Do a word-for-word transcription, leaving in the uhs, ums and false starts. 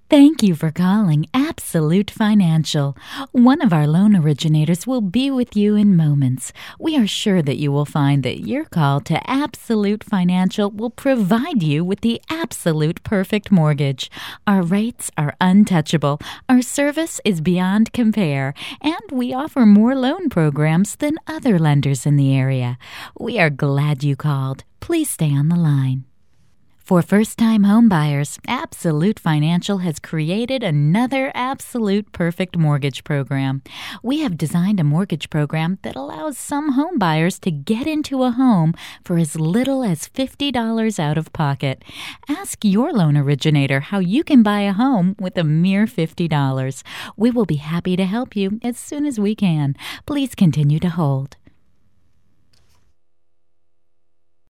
Thank you for calling Absolute Financial. One of our loan originators will be with you in moments. We are sure that you will find that your call to Absolute Financial will provide you with the absolute perfect mortgage. Our rates are untouchable, our service is beyond compare, and we offer more loan programs than other lenders in the area. We are glad you called. Please stay on the line. For first-time homebuyers, Absolute Financial has created another absolute perfect mortgage program. We have designed a mortgage program that allows some homebuyers to get into a home for as little as fifty dollars out of pocket. Ask your loan originator how you can buy a home with a mere fifty dollars. We will be happy to help you as soon as we can. Please continue to hold.